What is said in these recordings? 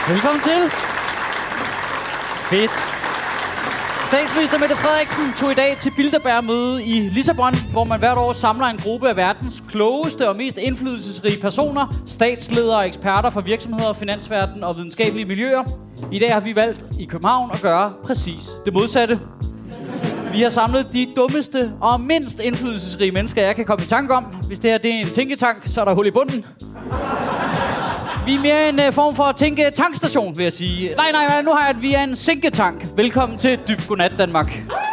Velkommen til. Fedt. Statsminister Mette Frederiksen tog i dag til Bilderberg-møde i Lissabon, hvor man hvert år samler en gruppe af verdens klogeste og mest indflydelsesrige personer, statsledere og eksperter fra virksomheder, finansverden og videnskabelige miljøer. I dag har vi valgt i København at gøre præcis det modsatte. Vi har samlet de dummeste og mindst indflydelsesrige mennesker, jeg kan komme i tanke om. Hvis det her det er en tænketank, så er der hul i bunden. Vi er mere en form for tænke-tankstation, vil jeg sige. Nej, nu har jeg, at vi er en sænketank. Velkommen til Dybt Godnat, Danmark.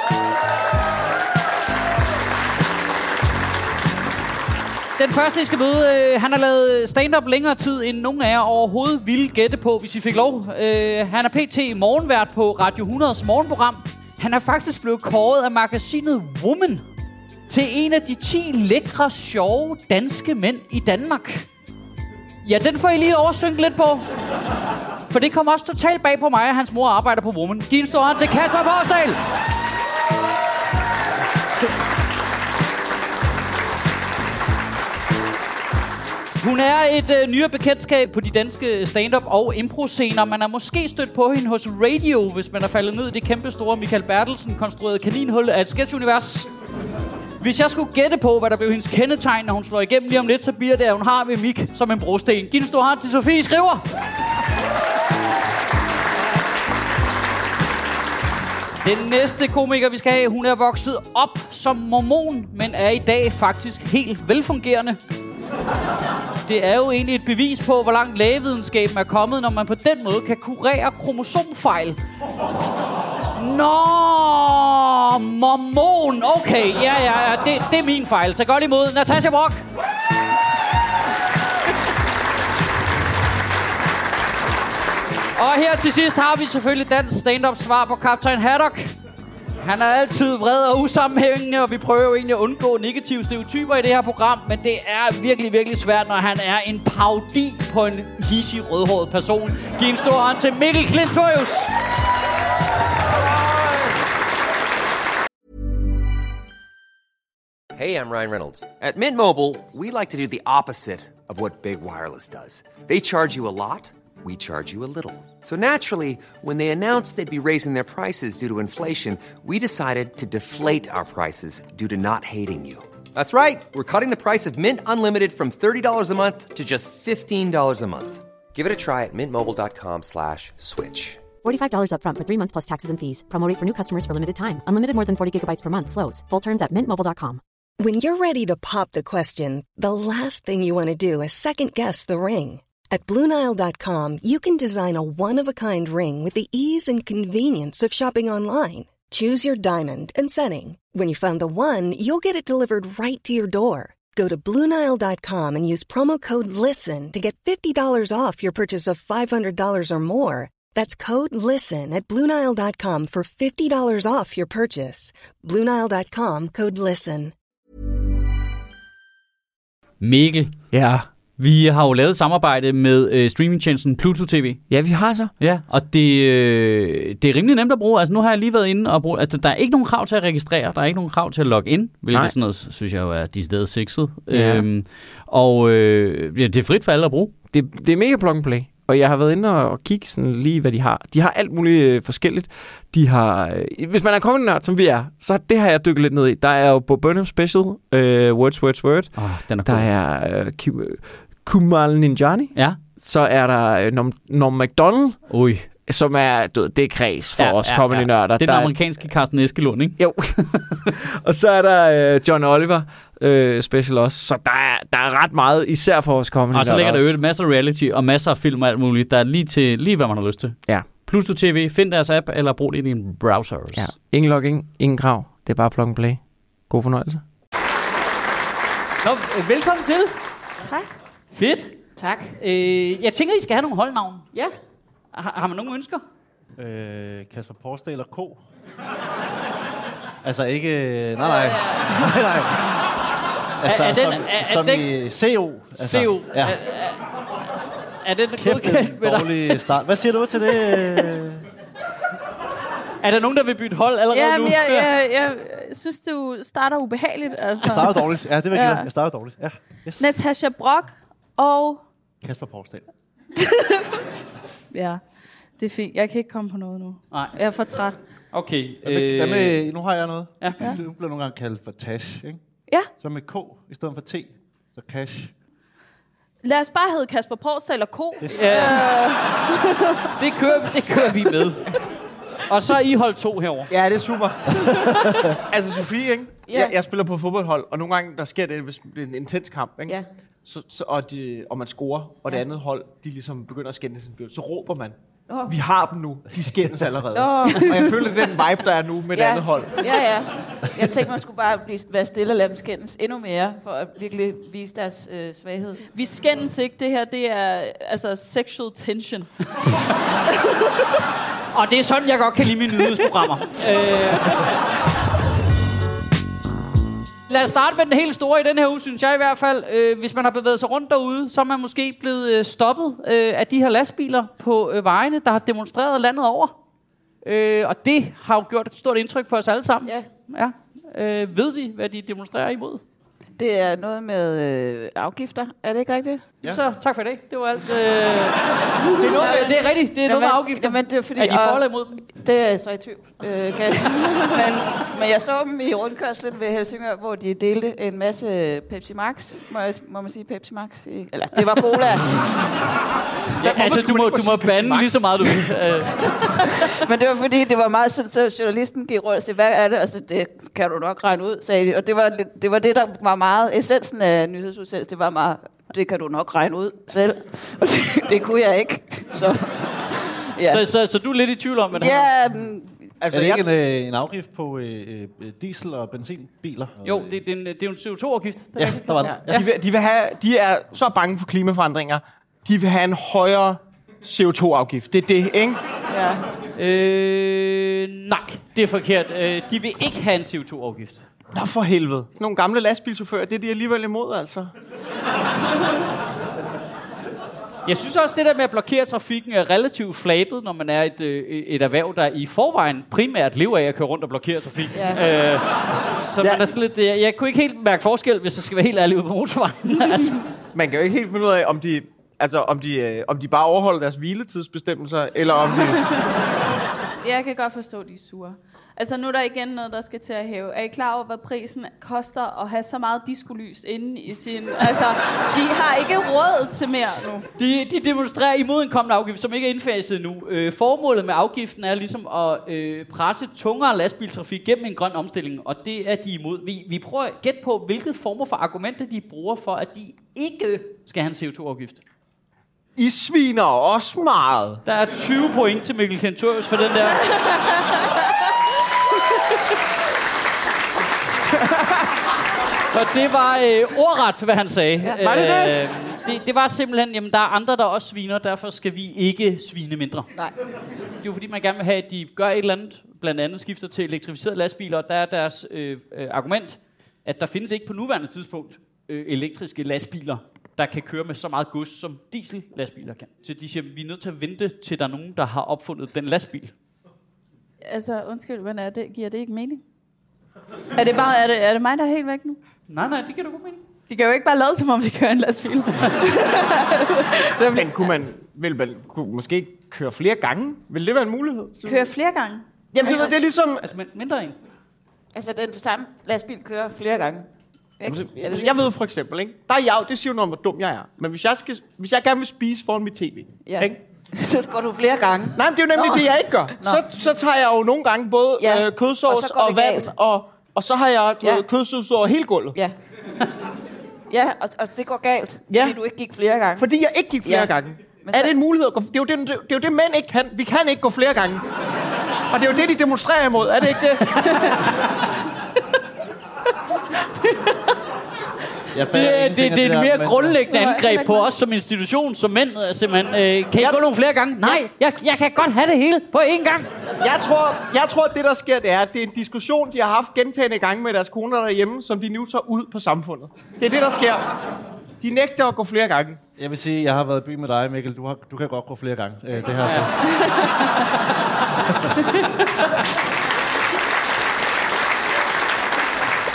Den første, I skal møde, han har lavet stand-up længere tid, end nogen af jer overhovedet ville gætte på, hvis I fik lov. Han er pt. Morgenvært på Radio 100's morgenprogram. Han er faktisk blevet kåret af magasinet Woman til en af de 10 lækre, sjove danske mænd i Danmark. Ja, den får I lige oversynke lidt på. For det kommer også totalt bag på mig, at hans mor arbejder på Woman. Giv en stor hånd til Kasper Porsdal. Hun er et nyere bekendtskab på de danske stand-up og impro-scener. Man er måske stødt på hende hos Radio, hvis man er faldet ned i det kæmpe store Michael Bertelsen-konstruerede kaninhul af et sketchunivers. Hvis jeg skulle gætte på, hvad der blev hendes kendetegn, når hun slår igennem lige om lidt, så bliver det, at hun har mimik som en brosten. Giv en stor hånd til Sofie Skriver. Den næste komiker, vi skal have, hun er vokset op som mormon, men er i dag faktisk helt velfungerende. Det er jo egentlig et bevis på, hvor langt lægevidenskaben er kommet, når man på den måde kan kurere kromosomfejl. Nå, mormon. Okay, ja, det er min fejl. Så godt imod Natasha Brock. Og her til sidst har vi selvfølgelig dansk stand-up svar på Kaptajn Haddock. Han er altid vred og usammenhængende, og vi prøver jo egentlig at undgå negative stereotyper i det her program, men det er virkelig, virkelig svært, når han er en parodi på en hissig, rødhåret person. Giv en stor hånd til Mikkel Klintorius. Hey, I'm Ryan Reynolds. At Mint Mobile, we like to do the opposite of what Big Wireless does. They charge you a lot. We charge you a little. So naturally, when they announced they'd be raising their prices due to inflation, we decided to deflate our prices due to not hating you. That's right. We're cutting the price of Mint Unlimited from $30 a month to just $15 a month. Give it a try at mintmobile.com/switch. $45 up front for 3 months plus taxes and fees. Promo rate for new customers for limited time. Unlimited more than 40 gigabytes per month. Slows full terms at mintmobile.com. When you're ready to pop the question, the last thing you want to do is second-guess the ring. At BlueNile.com, you can design a one-of-a-kind ring with the ease and convenience of shopping online. Choose your diamond and setting. When you find the one, you'll get it delivered right to your door. Go to BlueNile.com and use promo code LISTEN to get $50 off your purchase of $500 or more. That's code LISTEN at BlueNile.com for $50 off your purchase. BlueNile.com, code LISTEN. Mikkel. Ja. Vi har jo lavet samarbejde med streamingtjenesten Pluto TV. Ja, vi har så. Ja, og det er rimelig nemt at bruge. Altså, nu har jeg lige været inde og bruge... Altså, der er ikke nogen krav til at registrere. Der er ikke nogen krav til at logge ind. Hvilket sådan noget, synes jeg jo er decideret sexet. Ja. Det er frit for alle at bruge. Det er mega plug and play. Og jeg har været inde og kigge sådan lige, hvad de har. De har alt muligt forskelligt. De har... hvis man er comedy-nørd, som vi er, så det har jeg dykket lidt ned i. Der er jo Bo Burnham Special, Words. Den er der er Kumail Nanjiani. Ja. Så er der Norm Macdonald. Ui. Som er, det er kreds for os comedy-nørder. Det er den amerikanske Carsten Eskelund, ikke? Jo. Og så er der John Oliver special også. Så der er ret meget, især for os comedy-nørder. Og så ligger der jo masser af reality og masser af film og alt muligt. Der er lige hvad man har lyst til. Ja. Pluto TV, find deres app, eller brug det i din browsers. Ja. Ingen login, ingen krav. Det er bare plug and play. God fornøjelse. Nå, velkommen til. Tak. Fedt. Tak. Jeg tænker, I skal have nogle holdnavne. Ja. Har man nogle ønsker? Kasper Porsdal og K. Altså ikke... Nej. Altså som i CO. Altså, CO. Ja. Er det godkendt med dig? Start. Hvad siger du til det? Er der nogen, der vil bytte hold allerede nu? Jeg synes, du starter ubehageligt. Altså. Jeg starter dårligt. Ja, det vil jeg Jeg starter dårligt. Ja. Yes. Natasha Brock og... Kasper Porsdal. Ja, det er fint. Jeg kan ikke komme på noget nu. Nej. Jeg er for træt. Okay. Hvad med, nu har jeg noget. Ja. Du bliver nogle gange kaldt for Tash, ikke? Ja. Så med K i stedet for T, så Cash. Lad os bare hedde Kasper Porsdal eller Ko. Ja. Det kører vi med. Og så er I hold 2 herover. Ja, det er super. Altså, Sofie, ikke? Ja. Jeg spiller på fodboldhold, og nogle gange, der sker det, hvis det er en intens kamp, ikke? Ja. Og man scorer, og det andet hold, de ligesom begynder at skændes, så råber man. Vi har dem nu. De skændes allerede. Og jeg føler, den vibe, der er nu med det andet hold. Ja. Jeg tænkte, man skulle bare være stille og lade dem skændes endnu mere, for at virkelig vise deres svaghed. Vi skændes ikke. Det her, det er altså sexual tension. Og det er sådan, jeg godt kan lide mine nyhedsprogrammer. Lad os starte med den helt store i den her uge, synes jeg i hvert fald. Hvis man har bevæget sig rundt derude, så er man måske blevet stoppet af de her lastbiler på vejene, der har demonstreret landet over. Og det har jo gjort et stort indtryk på os alle sammen. Ja. Ved vi, hvad de demonstrerer imod? Det er noget med afgifter. Er det ikke rigtigt? Ja. Så tak for det. Det var alt. Det er rigtigt. Det er noget med afgifter. Jamen, det er, fordi, er de for eller imod dem? Det er så i tvivl. Men jeg så dem i rundkørslen ved Helsingør, hvor de delte en masse Pepsi Max. Må man sige Pepsi Max? Eller det var cola. Ja, altså, du må bande lige så meget, du vil. Men det var fordi, det var meget sådan, så journalisten gik rundt og sagde, hvad er det? Altså, det kan du nok regne ud, sagde de. Og det var det, der var meget essensen af nyhedsudsendelsen. Det var meget, det kan du nok regne ud selv. Og det kunne jeg ikke. Så, ja. Så du er lidt i tvivl om, hvad det er? Altså, er det ikke en afgift på diesel- og benzinbiler? Jo, det er jo en CO2-afgift. Ja, der var den. Ja. De er så bange for klimaforandringer. De vil have en højere CO2-afgift. Det er det, ikke? Ja. Nej, det er forkert. De vil ikke have en CO2-afgift. Nå, for helvede. Nogle gamle lastbilchauffører, det er de alligevel imod, altså. Jeg synes også, det der med at blokere trafikken er relativt flabet, når man er et erhverv, der i forvejen primært lever af at køre rundt og blokere trafikken. Ja. Så man er sådan lidt... Jeg kunne ikke helt mærke forskel, hvis jeg skal være helt ærlig ude på motorvejen. Altså. Man kan jo ikke helt finde ud af, om de bare overholder deres hviletidsbestemmelser, eller om de... Jeg kan godt forstå, at de er sure. Altså, nu er der igen noget, der skal til at hæve. Er I klar over, hvad prisen koster at have så meget diskolys inde i sin... Altså, de har ikke råd til mere nu. De demonstrerer imod en kommende afgift, som ikke er indfaset nu. Formålet med afgiften er ligesom at presse tungere lastbiltrafik gennem en grøn omstilling, og det er de imod. Vi prøver at gætte på, hvilke former for argumenter de bruger for, at de ikke skal have en CO2-afgift. I sviner også meget. Der er 20 point til Mikkel Kentorius for den der. Så det var ordret, hvad han sagde. Ja. Var det det? Det var simpelthen, jamen der er andre, der også sviner, derfor skal vi ikke svine mindre. Nej. Det er jo fordi, man gerne vil have, at de gør et eller andet, blandt andet skifter til elektrificerede lastbiler, og der er deres argument, at der findes ikke på nuværende tidspunkt elektriske lastbiler, der kan køre med så meget gods, som diesel-lastbiler kan. Så de siger, vi er nødt til at vente, til der er nogen, der har opfundet den lastbil. Altså, undskyld, hvad er det? Giver det ikke mening? Er det mig, der er helt væk nu? Nej, det giver da god mening. De kan jo ikke bare lade, som om vi kører en lastbil. Men kunne man måske køre flere gange? Vil det være en mulighed? Køre flere gange? Jamen, det er ligesom... Altså, mindre en. Altså, den samme lastbil kører flere gange. Jeg ved for eksempel, ikke? Der er jeg, det siger noget om, hvor dum jeg er. Men hvis jeg gerne vil spise foran mit tv, ja. Ikke? Så går du flere gange. Nej, men det er jo nemlig det, jeg ikke gør. Så tager jeg jo nogle gange både kødsovs og vand, og så har jeg kødsovs over hele gulvet. Ja. Ja, og det går galt, fordi du ikke gik flere gange. Fordi jeg ikke gik flere gange. Er det en mulighed at gå? Det er jo det mænd ikke kan. Vi kan ikke gå flere gange. Og det er jo det, de demonstrerer imod. Er det ikke det? Det er et mere grundlæggende angreb på os som institution, som mænd. Simpelthen, kan I gå nogle flere gange? Nej, jeg kan godt have det hele på én gang. Jeg tror, at det, der sker, det er en diskussion, de har haft gentagne gange med deres koner derhjemme, som de nu tager ud på samfundet. Det er det, der sker. De nægter at gå flere gange. Jeg vil sige, jeg har været i by med dig, Mikkel. Du kan godt gå flere gange. Det her så.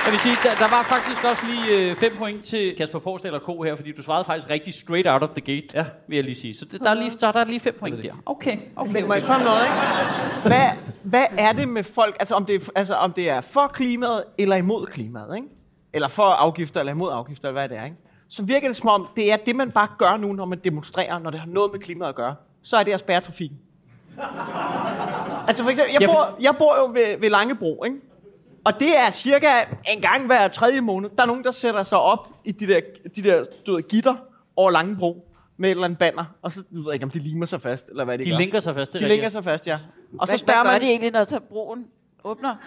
Jeg vil sige, der var faktisk også lige 5 point til Kasper Porsdal og K her, fordi du svarede faktisk rigtig straight out of the gate, vil jeg lige sige. Så der er lige 5 point der. Okay. Men må jeg spørge noget, ikke? Hvad er det med folk, om det er for klimaet eller imod klimaet, ikke? Eller for afgifter eller imod afgifter, eller hvad det er, ikke? Så virker det som om, det er det, man bare gør nu, når man demonstrerer, når det har noget med klimaet at gøre. Så er det at spærre trafikken. Altså for eksempel, jeg bor jo ved Langebro, ikke? Og det er cirka en gang hver 3. måned, der er nogen, der sætter sig op i de der du ved, gitter over Langebro med et eller andet banner, og så ved jeg ikke, om de limer sig fast, eller hvad det gør. De linker sig fast, De linker sig fast, ja. Og så spærrer man... Hvad gør de egentlig, når broen åbner?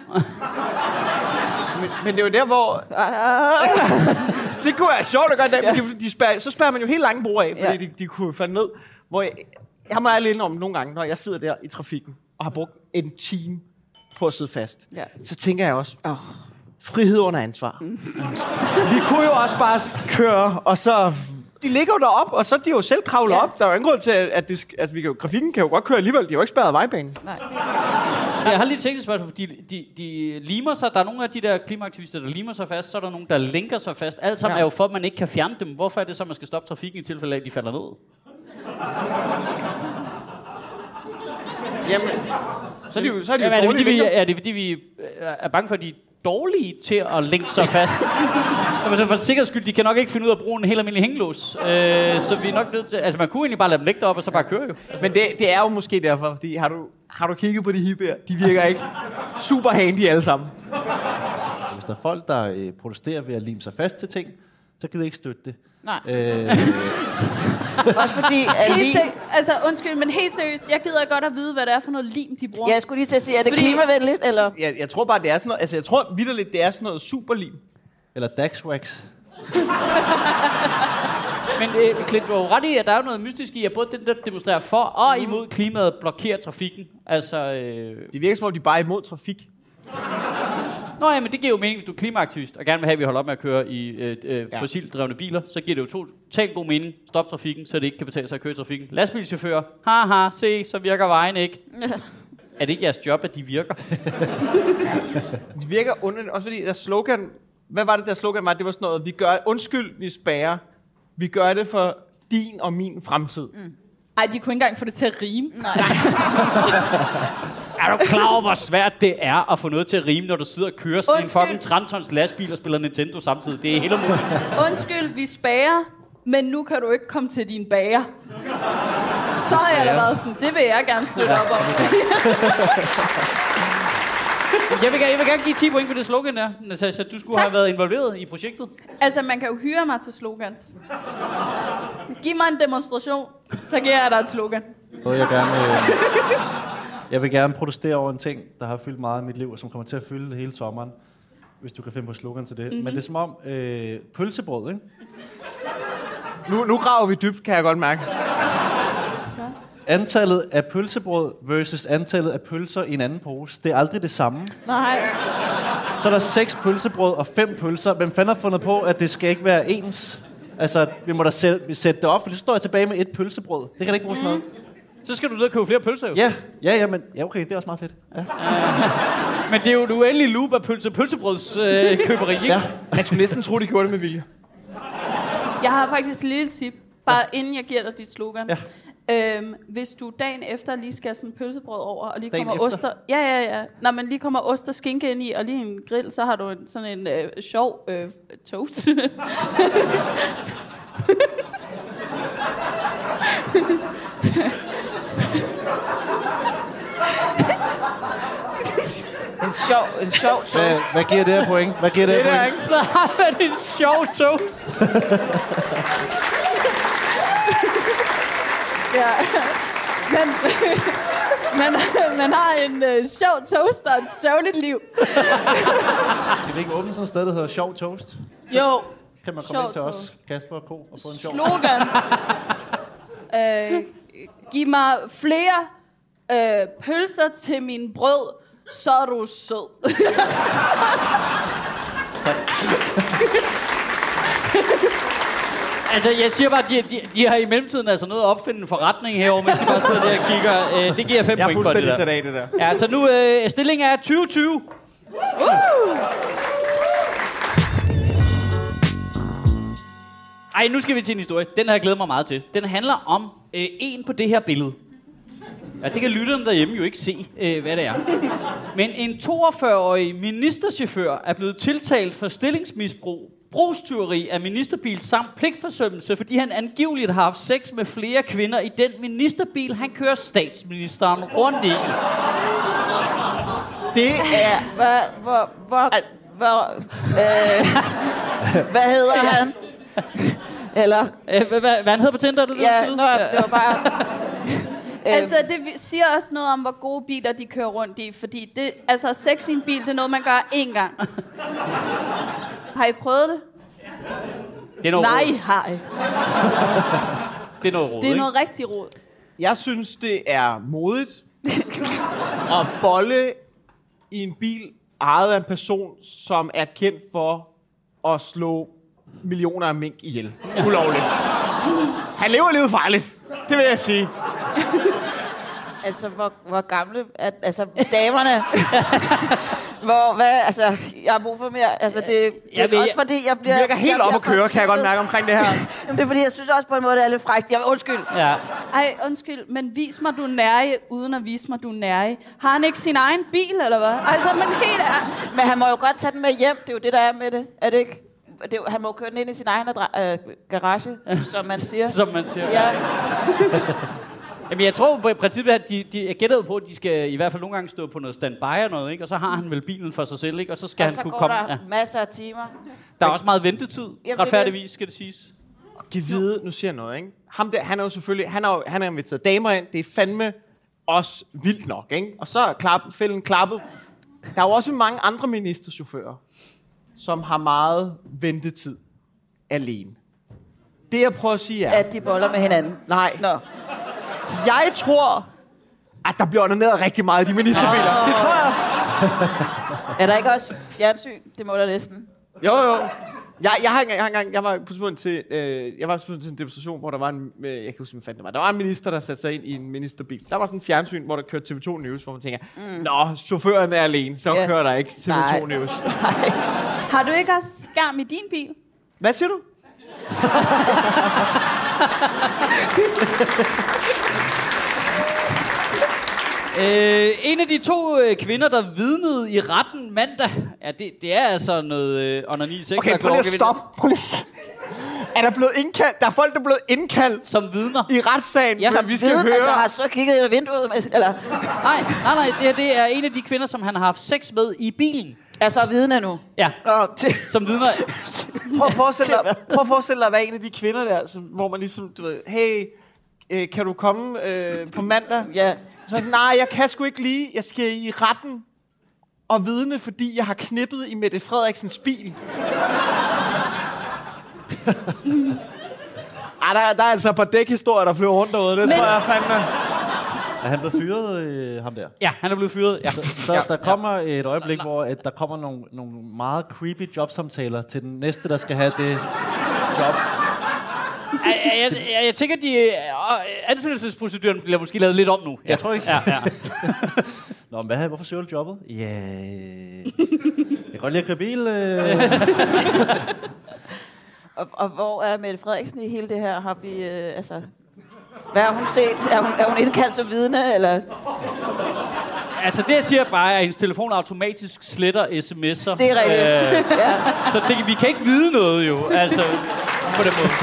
men det er jo der, hvor... det kunne være sjovt at gøre det, så spærrer man jo hele Langebro af, fordi de kunne falde ned. Hvor jeg må ærligt indrømme nogle gange, når jeg sidder der i trafikken, og har brugt en time på at sidde fast, så tænker jeg også, frihed under ansvar. Vi kunne jo også bare køre, og så... De ligger jo deroppe, og så er de jo selv kravlet op. Der er jo ingen grund til, at trafikken kan jo godt køre alligevel. De har jo ikke spærret vejbanen. Nej. Jeg har lige tænkt et spørgsmål, fordi de limer sig. Der er nogle af de der klimaaktivister, der limer sig fast. Så er der nogle, der linker sig fast. Alt sammen er jo for, at man ikke kan fjerne dem. Hvorfor er det så, man skal stoppe trafikken i tilfælde af, at de falder ned? Jamen, så er de jo dårlige. Er det fordi, vi er bange for, at de er dårlige til at linke sig fast? Så for sikkerheds skyld, de kan nok ikke finde ud af at bruge en helt almindelig hængelås. Så vi er nok nødt til... Altså, man kunne egentlig bare lade dem ligge derop og så bare køre jo. Men det er jo måske derfor, fordi har du kigget på de hippier? De virker ikke super handy alle sammen. Hvis der er folk, der protesterer ved at lime sig fast til ting, så kan de ikke støtte det. Nej. Også fordi... Altså, undskyld, men helt seriøst, jeg gider godt at vide, hvad det er for noget lim, de bruger. Ja, jeg skulle lige til at sige, er det klimavenligt, eller? Jeg tror bare, det er sådan noget... Altså, jeg tror vitterligt, det er sådan noget superlim. Eller Daxwax. Men Clint, du har jo ret i, at der er noget mystisk i, at både den, der demonstrerer for og imod klimaet, blokerer trafikken. Altså... Det virker som om, de bare er imod trafik. Nå ja, men det giver jo mening, hvis du er klimaaktivist og gerne vil have, at vi holder op med at køre i fossilt drevne biler, så giver det jo totalt god mening. Stop trafikken, så det ikke kan betale sig at køre i trafikken. Lastbilchauffører, haha, se, så virker vejen ikke. Er det ikke jeres job, at de virker? De virker underligt, også fordi der slogan... Hvad var det, der slogan var? Det var sådan noget, vi gør... Undskyld, vi spærrer. Vi gør det for din og min fremtid. Ej, de kunne ikke engang få det til at rime. Nej. Er du klar over, hvor svært det er at få noget til at rime, når du sidder og kører sådan en fucking 30-tons lastbil og spiller Nintendo samtidig? Det er helt umuligt. Undskyld, vi spærrer, men nu kan du ikke komme til din bager. Så har jeg da været sådan, det vil jeg gerne støtte op om. Jeg vil gerne give 10 point for det slogan der, Natasha. Du skulle have været involveret i projektet. Altså, man kan jo hyre mig til slogans. Giv mig en demonstration, så giver jeg dig et slogan. Jeg vil gerne protestere over en ting, der har fyldt meget i mit liv, og som kommer til at fylde hele sommeren, hvis du kan finde på slogan til det. Mm-hmm. Men det er som om pølsebrød, ikke? Nu graver vi dybt, kan jeg godt mærke. Antallet af pølsebrød versus antallet af pølser i en anden pose, det er aldrig det samme. Nej. Så er der 6 pølsebrød og 5 pølser. Hvem fanden har fundet på, at det skal ikke være ens? Altså, vi må da sætte det op, for så står jeg tilbage med 1 pølsebrød. Det kan da ikke bruge sådan noget. Så skal du ned og købe flere pølser, jo. Ja, men okay, det er også meget fedt. Ja. Men det er jo et uendeligt loop af pølsebrøds køberi, ikke? Ja, man skulle næsten tro, de gjorde det med vilje. Jeg har faktisk et lille tip, bare inden jeg giver dig dit slogan. Ja. Hvis du dagen efter lige skal sådan pølsebrød over, og lige kommer ost og... Ja. Når man lige kommer ost og skinke ind i, og lige en grill, så har du sådan en sjov toast. En sjov toast. Hvad giver det her point? Hvad giver det her point? Så har man en sjov toast. Ja, man har en sjov toast og et sørgeligt liv. Skal vi ikke åbne sådan et sted, der hedder Sjov Toast? Jo. Kan man komme ind til os, Kasper og K, og få en sjov... Slogan. Giv mig flere pølser til min brød, så er du sød. Altså, jeg siger bare, de har i mellemtiden altså noget at opfinde en forretning herovre, mens de bare sidder der og kigger. Det giver 5 point for det der. Jeg er fuldstændig sat af det der. Ja, så nu stillingen er 20-20. Ej, nu skal vi til en historie. Den har jeg glædet mig meget til. Den handler om en på det her billede. Ja, det kan lytterne derhjemme jo ikke se, hvad det er. Men en 42-årig ministerchauffør er blevet tiltalt for stillingsmisbrug, brugstyveri af ministerbil samt pligtforsømmelse, fordi han angiveligt har haft sex med flere kvinder i den ministerbil, han kører statsministeren rundt i. Det er... Hvad hedder han? Eller... Hvad han hedder på Tinder? Det var bare... Altså, det siger også noget om, hvor gode biler de kører rundt i, fordi det, altså, sex i en bil, det er noget, man gør én gang. Har I prøvet det? Det er noget Nej, råd. har I. Det er noget råd, Det er noget rigtig råd. Jeg synes, det er modigt at bolle i en bil ejet af en person, som er kendt for at slå millioner af mink ihjel. Ulovligt. Han lever livet farligt. Det vil jeg sige. Altså, hvor gamle... Altså, damerne... altså, jeg har brug for mere... Altså, det er også fordi, jeg bliver... Du virker helt op at køre, kan jeg godt mærke omkring det her. Jamen, det er fordi, jeg synes også på en måde, det er lidt frækt. Undskyld. Ja. Ej, undskyld, men vis mig, du er nærige, uden at vise mig, du er nærige. Har han ikke sin egen bil, eller hvad? Altså, men helt ærligt. Men han må jo godt tage den med hjem. Det er jo det, der er med det. Er det ikke? Han må køre den ind i sin egen garage, som man siger. Som man siger. Ja. Jamen, jeg tror på i princippet, at jeg gætter på, at de skal i hvert fald nogle gange stå på noget standby og noget, ikke? Og så har han vel bilen for sig selv, ikke? Og så skal og han så kunne går komme... der masser af timer. Der er også meget ventetid, retfærdigvis, skal det siges. Giv vide, nu siger jeg noget, ikke? Ham der, han er jo selvfølgelig... Han har inviteret damer ind. Det er fandme også vildt nok, ikke? Og så er fælden klappet. Der er jo også mange andre ministerchauffører, som har meget ventetid alene. Det, jeg prøver at sige er... At de boller med hinanden. Nej. Nå. Jeg tror, at der bliver onaneret rigtig meget i de ministerbiler. Det tror jeg. Er der ikke også fjernsyn? Det må der næsten. Jo. Jeg var på til en demonstration, hvor der var en... Jeg kan huske, hvad fanden det var. Der var en minister, der satte sig ind i en ministerbil. Der var sådan en fjernsyn, hvor der kørte TV2 News, hvor man tænker, nå, chaufføren er alene, så kører der ikke TV2 News. Nej. Har du ikke også skærm i din bil? Hvad siger du? En af de to kvinder, der vidnede i retten mandag, ja, det er altså noget onani sex. Okay, prøv lige at stoppe. Er der blevet indkaldt? Der er folk, der er blevet indkaldt som vidner i retssagen, ja, som vi skal høre. Altså, har du kigget ind ad vinduet? Eller? Nej, det er en af de kvinder, som han har haft sex med i bilen. Er så vidne nu? Ja, som vidner. Prøv at forestille dig at være en af de kvinder der, hvor man ligesom, du ved, hey, kan du komme på mandag? Ja. Så nej, jeg kan sgu ikke lige. Jeg skal i retten og vidne, fordi jeg har knippet i Mette Frederiksens bil. Der er altså et par dækhistorier, der flyver rundt derude. Det tror jeg fandme. Er han blevet fyret, ham der? Ja, han er blevet fyret. Ja. Så der kommer et øjeblik, hvor der kommer nogle meget creepy jobsamtaler til den næste, der skal have det job. Jeg tænker, at ansættelsesproceduren bliver måske lavet lidt om nu. Jeg tror ikke. Ja. Nå, men hvorfor søger du jobbet? Ja, jeg kan godt lide at køre bil. Og hvor er Mette Frederiksen i hele det her? Har vi, hvad har hun set? Er hun indkaldt som vidne, eller? Altså, det jeg siger bare, at hendes telefon automatisk sletter sms'er. Det er rigtigt. Ja. Så vi kan ikke vide noget jo, altså, på den måde.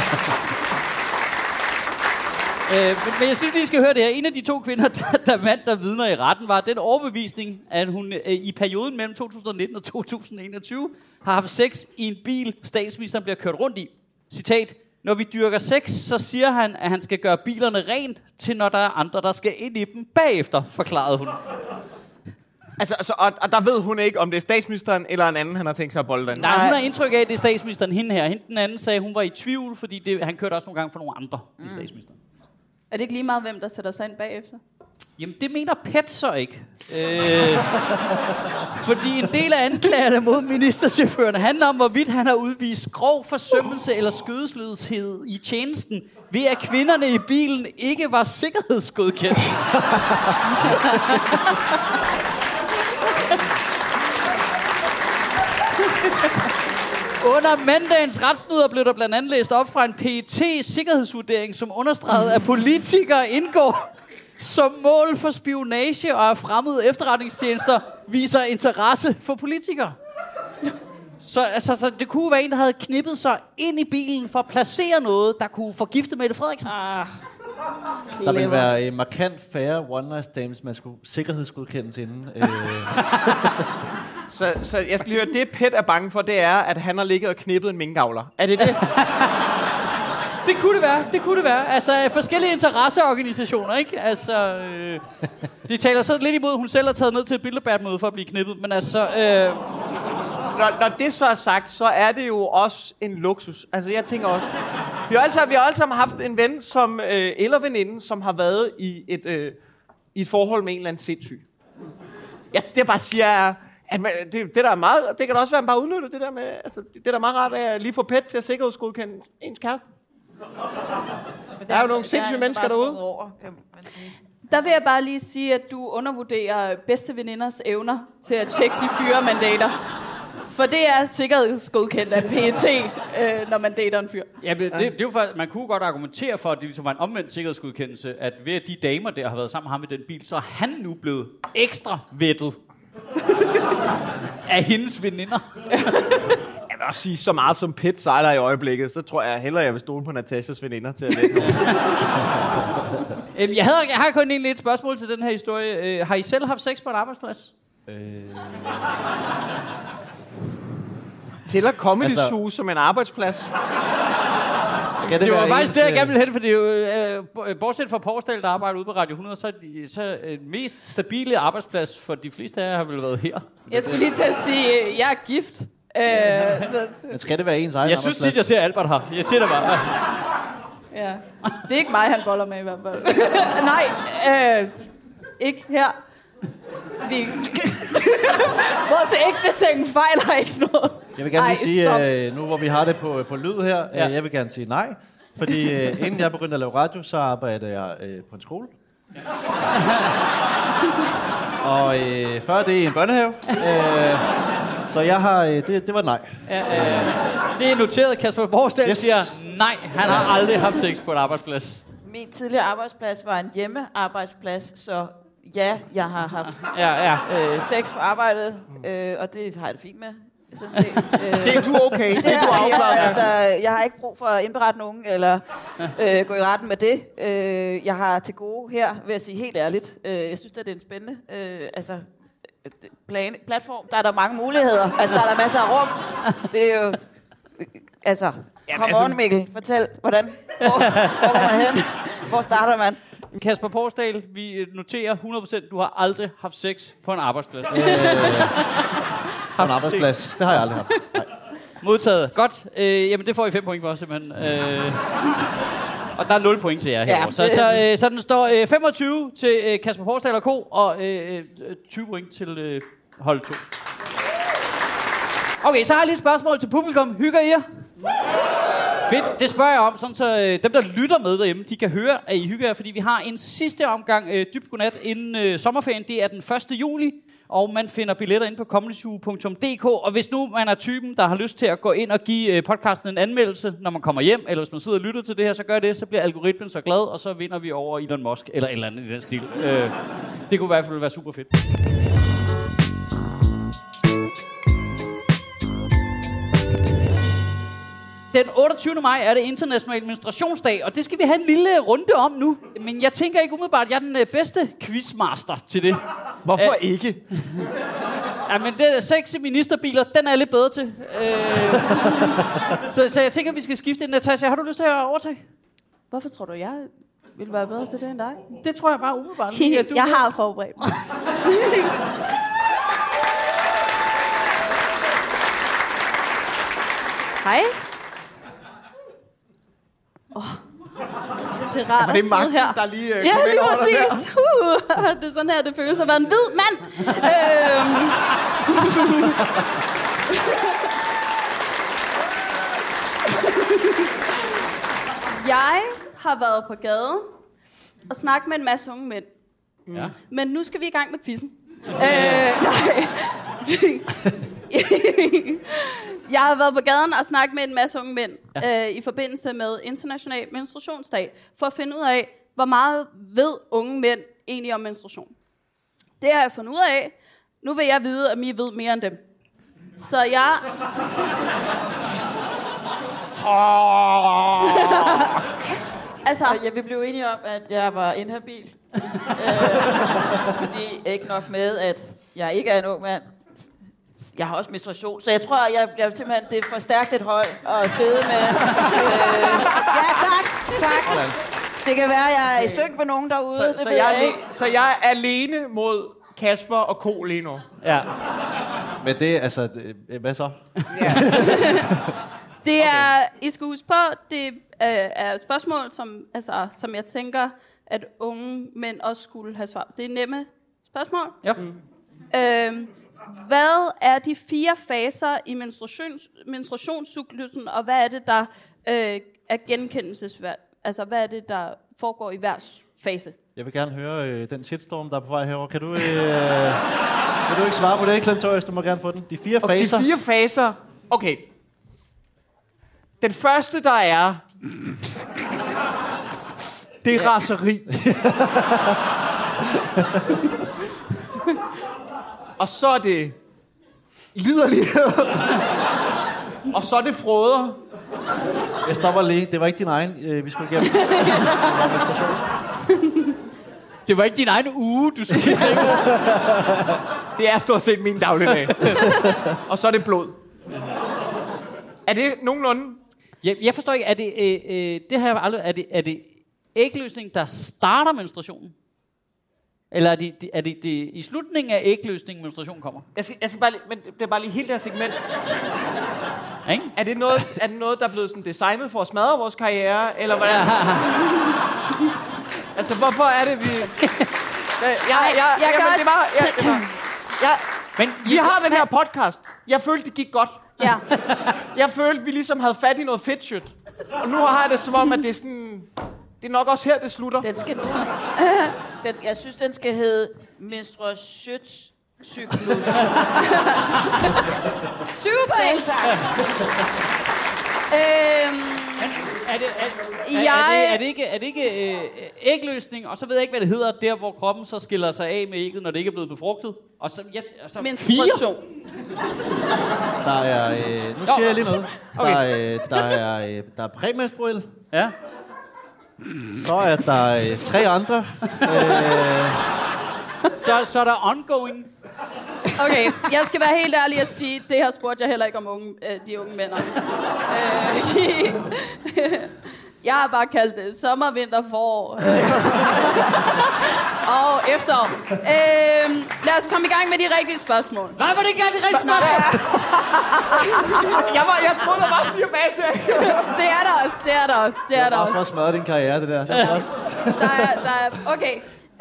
Men jeg synes, vi skal høre det her. En af de to kvinder, der vidner i retten, var den overbevisning, at hun i perioden mellem 2019 og 2021 har haft sex i en bil, statsministeren bliver kørt rundt i. Citat: når vi dyrker sex, så siger han, at han skal gøre bilerne rent, til når der er andre, der skal ind i dem bagefter, forklarede hun. Altså, og der ved hun ikke, om det er statsministeren eller en anden, han har tænkt sig at bolde den. Nej, hun har indtryk af, at det er statsministeren hende her. Hende den anden sagde, at hun var i tvivl, fordi han kørte også nogle gange for nogle andre i statsministeren. Er det ikke lige meget, hvem der sætter sig ind bagefter? Jamen, det mener PET så ikke. Fordi en del af anklagerne mod ministerchaufføren handler om, hvorvidt han har udvist grov forsømmelse eller skødesløshed i tjenesten, ved at kvinderne i bilen ikke var sikkerhedsgodkendt. Under mandagens retsmøder blev der blandt andet læst op fra en PET-sikkerhedsvurdering, som understregede, at politikere indgår som mål for spionage og at fremmede efterretningstjenester viser interesse for politikere. Så det kunne være en, der havde knippet sig ind i bilen for at placere noget, der kunne forgifte Mette Frederiksen. Der ville være markant færre one-night-stands, man skulle sikkerhedsgodkendes inden. Så jeg skal lige høre, det PET er bange for, det er, at han har ligget og knippet en minkavler. Er det det? Det kunne det være. Altså, forskellige interesseorganisationer, ikke? Altså, de taler så lidt imod, hun selv har taget ned til et Bilderberg-møde for at blive knippet, men altså... Når det så er sagt, så er det jo også en luksus. Altså, jeg tænker også... Vi har alle sammen haft en ven, som, eller veninde, som har været i et forhold med en eller anden sindssyg. Ja, det bare siger... At det der er meget... Det kan da også være, at man bare udnytter det der med... Altså, det er da meget rart at lige få PET til at sikkerhedsgodkende ens kæreste. Der er jo nogle sindssyge mennesker derude. Der vil jeg bare lige sige, at du undervurderer bedste veninders evner til at tjekke de fyremandater. For det er sikkerhedsgodkendt af PET, når man dater en fyr. Ja, det er jo for, man kunne godt argumentere for, at det ligesom var en omvendt sikkerhedsgodkendelse, at ved at de damer der har været sammen med ham i den bil, så er han nu blevet ekstra vettet af hendes veninder. Jeg vil også sige, så meget som PET sejler i øjeblikket, så tror jeg hellere, jeg vil stole på Natashas veninder til at vække. Jeg har kun egentlig et spørgsmål til den her historie. Har I selv haft sex på en arbejdsplads? Tæller Comedy Zoo som en arbejdsplads? Det var faktisk det, jeg gerne ville hen, fordi bortset fra Porsdal, der arbejder ude på Radio 100, så mest stabile arbejdsplads for de fleste af jer har vel været her. Jeg skulle lige til at sige, jeg er gift. Men skal det være ens egen Jeg synes tit, jeg ser Albert her. Jeg siger det bare. Ja. Det er ikke mig, han boller med i hvert fald. Nej, ikke her. Vores ægteseng fejler ikke noget. Jeg vil gerne lige sige, nu hvor vi har det på lyd her, jeg vil gerne sige nej. Fordi inden jeg begyndte at lave radio, så arbejdede jeg på en skole. Og før det i en børnehave. Så jeg har, det var nej. Det er noteret, Kasper Borgsdal siger nej, han har aldrig haft sex på en arbejdsplads. Min tidligere arbejdsplads var en hjemmearbejdsplads, så ja, jeg har haft sex på arbejdet, og det har jeg det fint med. Sådan set. Det er du okay. Det er du afklaret. Altså, jeg har ikke brug for at indberette nogen, eller gå i retten med det. Jeg har til gode her, vil jeg sige helt ærligt. Jeg synes, det er en spændende platform. Der er der mange muligheder. Altså, der er der masser af rum. Det er jo... Altså, kom on, Mikkel. Fortæl, hvordan? Hvor går man hen? Hvor starter man? Kasper Porsdal, vi noterer 100%, du har aldrig haft sex på en arbejdsplads. På en arbejdsplads, det har jeg aldrig haft. Nej. Modtaget. Godt. Jamen, det får I 5 point for, simpelthen. Og der er 0 point til jer herovre. Så den står 25 til Kasper Porsdal og Co. og 20 point til hold 2. Okay, så har jeg lige et spørgsmål til publikum. Hygger I jer? Fedt, det spørger jeg om, sådan så dem, der lytter med derhjemme, de kan høre, at I hygger jer, fordi vi har en sidste omgang dybt godnat inden sommerferien. Det er den 1. juli, og man finder billetter inde på comedyzoo.dk. Og hvis nu man er typen, der har lyst til at gå ind og give podcasten en anmeldelse, når man kommer hjem, eller hvis man sidder og lytter til det her, så gør det, så bliver algoritmen så glad, og så vinder vi over Elon Musk, eller et eller andet i den stil. Det kunne i hvert fald være super fedt. Den 28. maj er det international menstruationsdag, og det skal vi have en lille runde om nu. Men jeg tænker ikke umiddelbart, at jeg er den bedste quizmaster til det. Hvorfor ikke? Men det sexy ministerbiler, den er jeg lidt bedre til. Så jeg tænker, at vi skal skifte ind. Natasha, har du lyst til at overtage? Hvorfor tror du, jeg vil være bedre til det end dig? Det tror jeg bare umiddelbart. Jeg har forberedt mig. Hej. Det er rart at sidde her. Der lige ja, lige præcis. Det er sådan her, det føles at være en hvid mand. Jeg har været på gaden og snakket med en masse unge mænd. Ja. Men nu skal vi i gang med quizzen. Nej. Jeg har været på gaden og snakket med en masse unge mænd i forbindelse med International Menstruationsdag, for at finde ud af, hvor meget ved unge mænd egentlig om menstruation. Det har jeg fundet ud af. Nu vil jeg vide, om I ved mere end dem. Så jeg... Altså, jeg vil blive enige om, at jeg var inhabil. Fordi ikke nok med, at jeg ikke er en ung mand. Jeg har også menstruation, så jeg tror, jeg simpelthen, det er for stærkt et hold at sidde med. Ja, tak. Det kan være, at jeg er i synk med nogen derude. Så jeg er alene mod Kasper og Ko lige nu. Ja. Men det, altså, hvad så? Ja. Det er, I skal huske på, det er spørgsmål, som jeg tænker, at unge mænd også skulle have svar. Det er nemme spørgsmål. Ja. Hvad er de 4 faser i menstruationscyklusen, og hvad er det, der er genkendelsesværdigt? Altså, hvad er det, der foregår i hver fase? Jeg vil gerne høre den shitstorm, der er på vej herover. Kan du ikke svare på det, Clintorius? Du må gerne få den. De 4 faser. De 4 faser. Okay. Den første, der er... det er raseri. Og så er det liderlighed. Og så er det fråder. Jeg stopper lige. Det var ikke din egen. Vi skulle igennem. Det var ikke din egen uge, du skulle skrive. Det er stort set min dagligdag. Og så er det blod. Er det nogenlunde? Jeg forstår ikke, er det, det har jeg aldrig... Er det ægløsning, der starter menstruationen? Eller er det i slutningen af ægløsningen, menstruationen kommer? Jeg skal bare lige, men det er bare lige helt det her segment. Ikke? Er det noget, der er blevet sådan designet for at smadre vores karriere? Eller hvad? Altså, hvorfor er det, vi... Vi har den her podcast. Jeg følte, det gik godt. Ja. Jeg følte, vi ligesom havde fat i noget fedt shit. Og nu har jeg det som om, at det er sådan... Det er nok også her, det slutter. Jeg synes, den skal hedde menstruationscyklus. Super! Selv tak. Er det ikke ægløsning, og så ved jeg ikke, hvad det hedder, der hvor kroppen så skiller sig af med ægget, når det ikke er blevet befrugtet? Og så, menstruation. Der er... nu siger jeg lige noget. Okay. Der er præmenstruel. Ja. Så er der 3 andre. Så er der ongoing. Okay, jeg skal være helt ærlig at sige, det her spurgte jeg heller ikke om de unge mænd. Jeg har bare kaldt det sommer, vinter, forår. Og efterår. Lad os komme i gang med de rigtige spørgsmål. Nej, var det ikke de rigtige spørgsmål? Jeg troede, der var 4 baser. Det er der også, det er der også. Det er der også. For at smadre din karriere, det der. Det er der er, okay.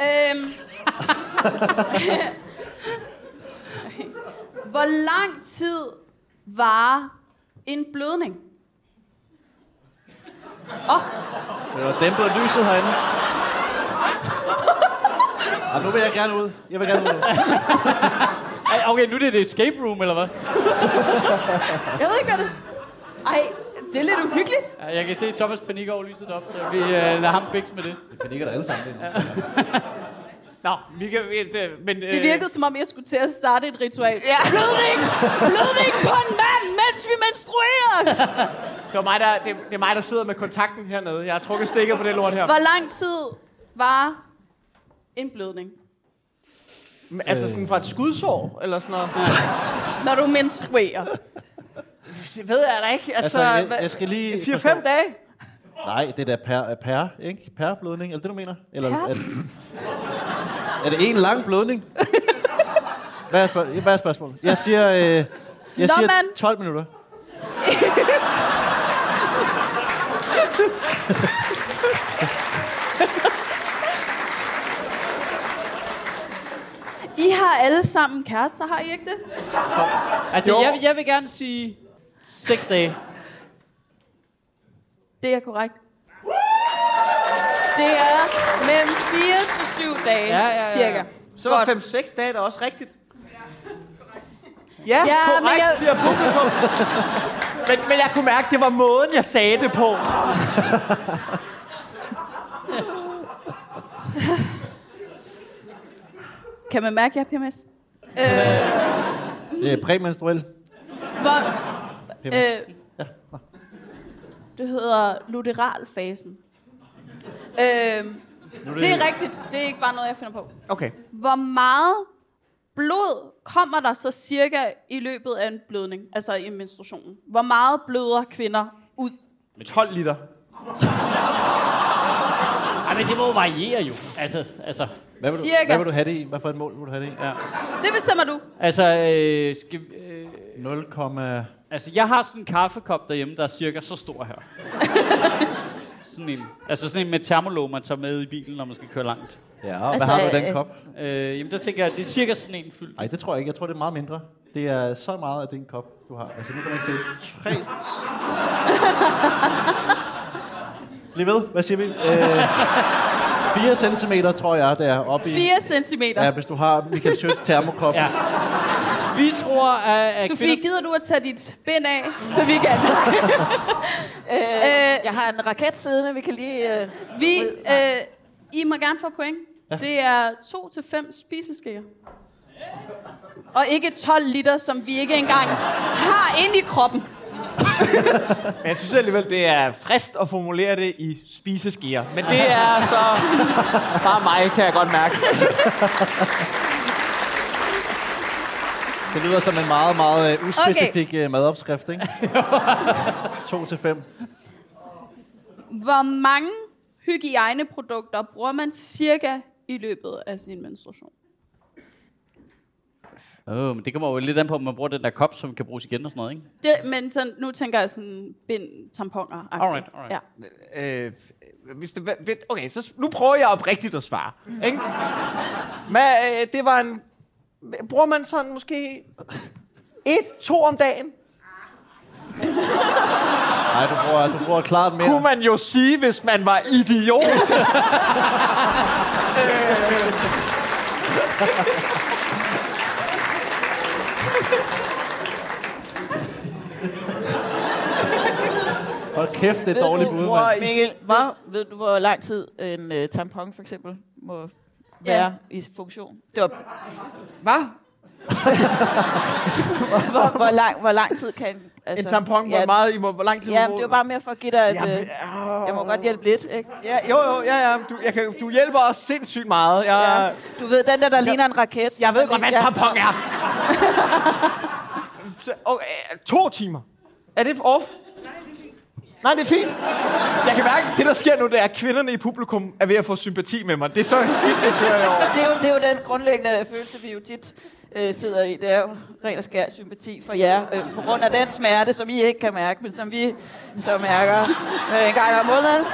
Hvor lang tid varer en blødning? Det var dæmpet lyset herinde. Og nu vil jeg gerne ud. Okay, nu er det et escape room, eller hvad? Jeg ved ikke, hvad det... Ej, det er lidt uhyggeligt. Ja, jeg kan se Thomas panikker over lyset op, så vi lader ham bikse med det. Vi panikker der alle sammen. Ja. Nå, vi kan... Men, det virkede som om, jeg skulle til at starte et ritual. Ja. Blødning på en mand, mens vi menstruerer! Det er mig, der sidder med kontakten hernede. Jeg har trukket stikker på det lort her. Hvor lang tid var en blødning? Altså sådan fra et skudsår, eller sådan noget? Når du menstruerer. Det ved jeg da ikke. Altså jeg skal lige... 4-5 dage? Nej, det er da per, ikke? Per blødning, eller det du mener? Eller er det en lang blødning? Hvad er spørgsmålet? Jeg siger 12 minutter. I har alle sammen kærester, har I ikke det? Altså, jeg vil gerne sige 6 dage. Det er korrekt. Det er mellem 4 til 7 dage, cirka. Så var 5-6 dage da også rigtigt. Ja, korrekt, men siger publikum. men jeg kunne mærke, det var måden, jeg sagde det på. Kan man mærke, jeg er PMS? Det er præmenstruel. Det hedder luteralfasen. Det er rigtigt. Det er ikke bare noget, jeg finder på. Okay. Hvor meget blod kommer der så cirka i løbet af en blødning? Altså i menstruationen. Hvor meget bløder kvinder ud? 12 liter. Ej, men det må variere jo. Altså. Hvad vil du have det i? Hvad for et mål vil du have det i? Ja. Det bestemmer du. Altså, 0, altså, jeg har sådan en kaffekop derhjemme, der er cirka så stor her. sådan en med termolog, man tager med i bilen, når man skal køre langt. Ja, og hvad har du i den kop? Jamen, der tænker jeg, det er cirka sådan en fyldt. Nej, det tror jeg ikke. Jeg tror, det er meget mindre. Det er så meget af den kop, du har. Altså, nu kan man ikke se 3... Bliv ved. Hvad siger vi? 4 centimeter, tror jeg, det er oppe i... 4 centimeter? Ja, hvis du har Michael Schøtz termokop. Ja. Vi tror, at Sofie, gider du at tage dit bind af, så vi kan... Jeg har en raket siddende, vi kan lige... I må gerne få point. Ja. Det er 2-5 spiseskeer. Og ikke 12 liter, som vi ikke engang har inde i kroppen. Men jeg synes alligevel, det er frist at formulere det i spiseskeer. Men det er så... Bare mig, kan jeg godt mærke. Det lyder som en meget, meget uspecifik madopskrift, ikke? 2-5. Hvor mange hygiejneprodukter bruger man cirka i løbet af sin menstruation? Men det kommer jo lidt an på, om man bruger den der kop, som kan bruges igen og sådan noget, ikke? Men så, nu tænker jeg sådan bind, tamponer. Alright. Ja. Okay, så nu prøver jeg oprigtigt at svare. Ikke? Men det var en... Bruger man sådan måske 1-2 om dagen? Nej, du bruger klart mere. Kunne man jo sige, hvis man var idiot. Hold kæft, det er dårligt bud, mand. Mikkel, ved du, hvor lang tid en tampon for eksempel må være i funktion? Det var... Hvad? hvor lang tid kan... Altså, en tampon, hvor lang tid... Ja, det var bare mere for at give dig et... Jeg må godt hjælpe lidt, ikke? Ja, jo. Du hjælper os sindssygt meget. Du ved, den der ligner en raket. Jeg ved godt, hvad en tampon er. Okay, 2 timer. Er det off? Nej, det er fint. Jeg kan mærke, det der sker nu, det er, at kvinderne i publikum er ved at få sympati med mig. Det er så sygt, det kører jeg over. Det er jo den grundlæggende følelse, vi jo tit sidder i. Det er jo ren og skær sympati for jer. På grund af den smerte, som I ikke kan mærke, men som vi så mærker en gang om måneden.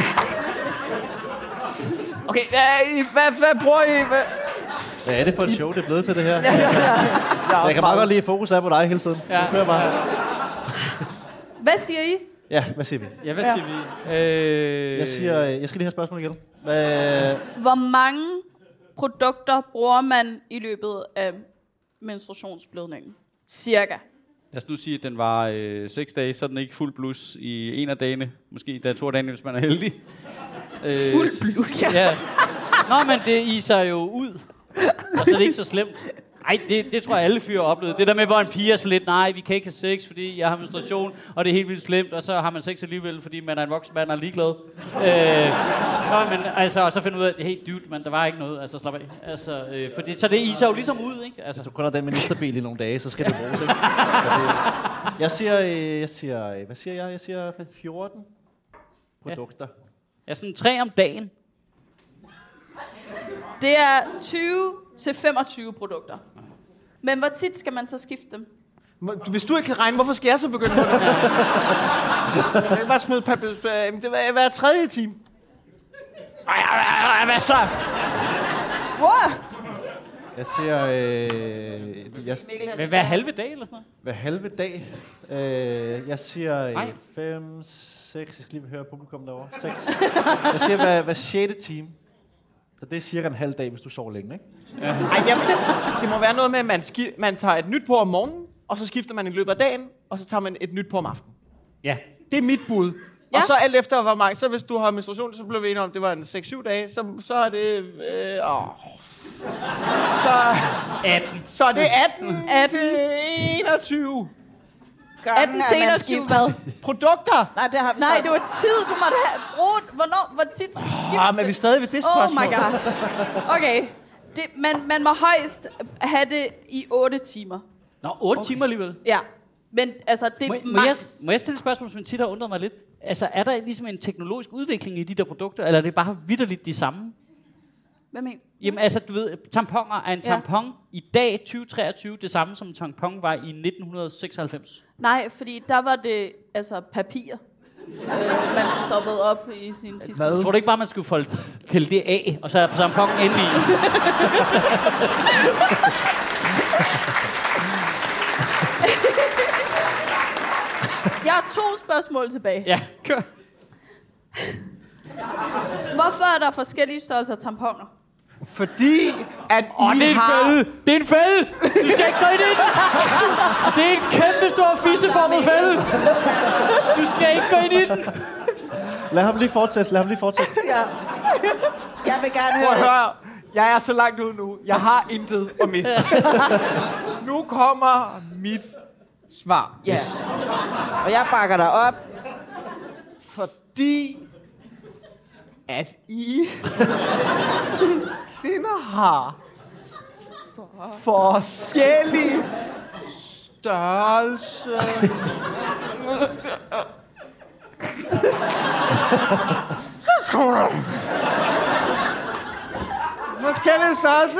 Okay, hvad bruger I? Hvad er det for et show, det er blevet til det her? Jeg kan meget godt lide, fokus er på dig hele tiden. Ja. Du kører bare. Hvad siger I? Ja, hvad siger vi? Ja, hvad siger vi? Jeg skal lige have spørgsmål igen. Hvor mange produkter bruger man i løbet af menstruationsblødningen? Cirka. Lad os nu sige, at den var 6 dage, så er den ikke fuld blus i en af dagene. Måske der 2 dage, hvis man er heldig. Fuld blus? Ja. Nå, men det iser jo ud. Og så er det ikke så slemt. Ej, det tror jeg alle fyre har oplevet. Det der med, hvor en pige er så lidt, nej, vi kan ikke have sex, fordi jeg har menstruation, og det er helt vildt slemt, og så har man sex alligevel, fordi man er en voksen mand og er ligeglad. Men altså, og så finder ud af, hey dude, man, der var ikke noget, altså slap af. Altså, fordi, så det iser jo ligesom ud, ikke? Altså. Hvis du kun har den ministerbil i nogle dage, så skal det bruges, ikke? Jeg siger, hvad siger jeg? Jeg siger 14 produkter. Ja, sådan 3 om dagen. Det er 20-25 produkter. Men hvor tit skal man så skifte dem? Hvis du ikke kan regne, hvorfor skal jeg så begynde på det? Jeg kan bare smide det var hver 3. time. Hvad så? Wow! Jeg siger... Hver halve dag eller sådan noget? Hver halve dag? Jeg siger 5, 6... Jeg skal lige høre publikum derovre. 6. Jeg siger hver 6. time. Så det er cirka en halv dag, hvis du sover længe, ikke? Ja. Det må være noget med, at man tager et nyt på om morgenen, og så skifter man i løbet af dagen, og så tager man et nyt på om aftenen. Ja. Det er mit bud. Ja. Og så alt efter, hvor mange... Så hvis du har menstruation, så blev vi enige om, det var en 6-7 dage, så er det... Så er det 18 til 21. 18 til 21 hvad? Produkter! Nej, det har vi Nej, det var tid, du måtte have brugt. Hvor tit skulle du skifte? Men vi er stadig ved det spørgsmål. Oh my god. Okay. Man må højst have det i 8 timer. Nå, 8 timer alligevel. Ja. Men altså, det er Må jeg stille et spørgsmål, som tit har undret mig lidt? Altså, er der ligesom en teknologisk udvikling i de der produkter, eller er det bare vitterligt de samme? Hvad mener du? Jamen, altså, du ved, tamponer er en tampon i dag, 2023, det samme som en tampon var i 1996. Nej, fordi der var det altså papir. Man stoppede op i sin tidspunkt. Tror du ikke bare, man skulle pille det af, og så er tamponen inde i? Jeg har 2 spørgsmål tilbage. Ja, kør. Hvorfor er der forskellige størrelser tamponer? Fordi at det er en fælde! Det er en fælde! Du skal ikke gå ind i den! Det er en kæmpe stor fisseformet fælde! Du skal ikke gå ind i den! Lad ham lige fortsætte. Ja. Jeg vil gerne Prøv at høre høre. Jeg er så langt ud nu. Jeg har intet at miste. Nu kommer mit svar. Ja. Og jeg bakker dig op. Fordi at I kvinder har forskellige størrelse. Forskellige størrelse.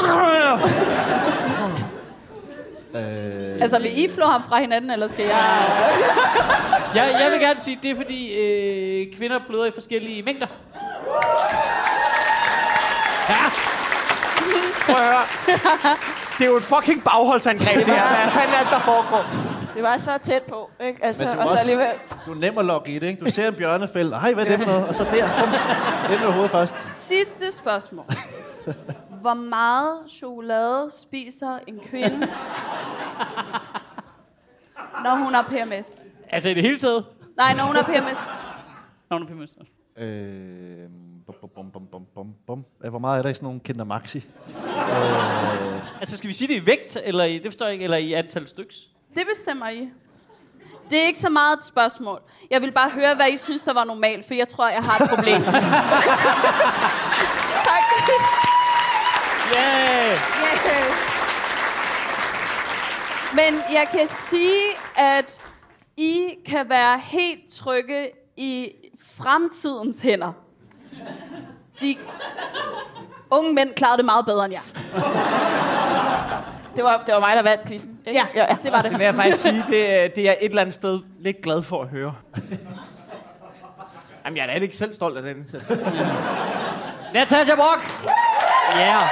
Altså, vil I flå ham fra hinanden, eller skal jeg... Jeg vil gerne sige, at det er fordi kvinder bløder i forskellige mængder. Ja! Prøv at høre. Det er jo et fucking bagholdsangreb, det her. Hvad fanden er det, der foregår? Det var så tæt på, ikke? Altså, Men du, og så alligevel... du er nem at logge i det, ikke? Du ser en bjørnefælde. Ej, hvad er det for noget? Og så der. Bum. Ind med hovedet først. Sidste spørgsmål. Hvor meget chokolade spiser en kvinde, når hun har PMS? Altså i det hele taget? Nej, når hun har PMS. Når hun har PMS. Hvor meget er der i sådan nogle Kinder Maxi? Altså skal vi sige det i vægt, eller i, det forstår jeg ikke, eller i antal styks? Det bestemmer I. Det er ikke så meget et spørgsmål. Jeg vil bare høre, hvad I synes, der var normalt, for jeg tror, jeg har et problem. Tak. Yeah! Yeah. Men jeg kan sige, at I kan være helt trygge i fremtidens hænder. De unge mænd klarede det meget bedre end jeg. Det var mig, der vandt quizzen. Ja, det var det. Det vil jeg faktisk sige, det er jeg et eller andet sted lidt glad for at høre. Jamen, jeg er da ikke selv stolt af den selv. Natasha Brock! Yeah!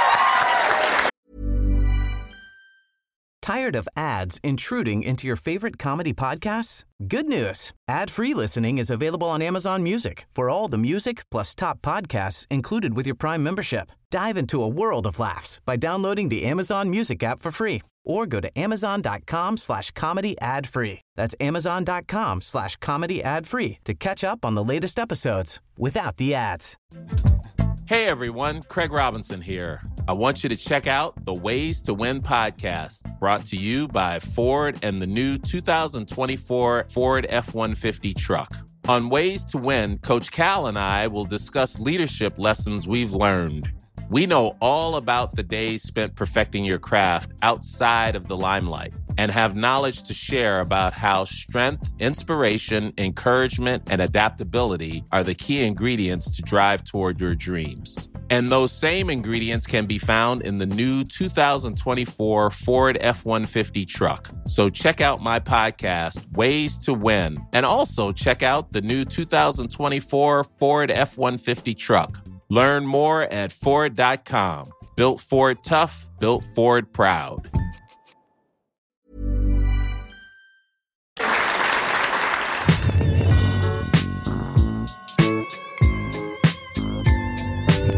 Tired of ads intruding into your favorite comedy podcasts? Good news. Ad-free listening is available on Amazon Music for all the music plus top podcasts included with your Prime membership. Dive into a world of laughs by downloading the Amazon Music app for free or go to amazon.com/comedy ad-free. That's amazon.com/comedy ad-free to catch up on the latest episodes without the ads. Hey everyone, Craig Robinson here. I want you to check out the Ways to Win podcast, brought to you by Ford and the new 2024 Ford F-150 truck. On Ways to Win, Coach Cal and I will discuss leadership lessons we've learned. We know all about the days spent perfecting your craft outside of the limelight and have knowledge to share about how strength, inspiration, encouragement, and adaptability are the key ingredients to drive toward your dreams. And those same ingredients can be found in the new 2024 Ford F-150 truck. So check out my podcast, Ways to Win, and also check out the new 2024 Ford F-150 truck. Learn more at Ford.com. Built Ford tough, built Ford proud.